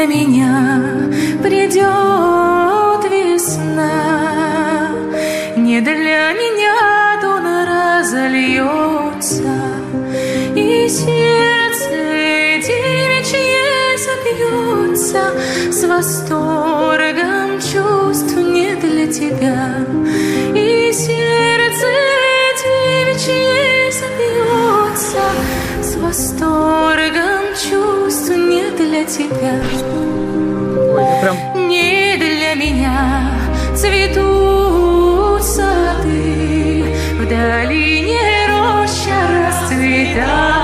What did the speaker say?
для меня придет весна, не для меня тон разольется, и сердце девичье забьется с восторгом чувств не для тебя, и сердце девичье забьется с восторгом чувств не для тебя. Не для меня цветут сады, в долине роща расцветает.